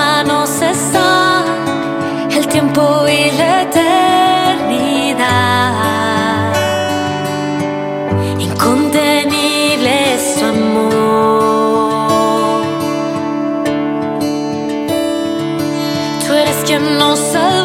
manos está el tiempo y la eternidad. Incontenible es tu amor. Tú eres quien nos salva.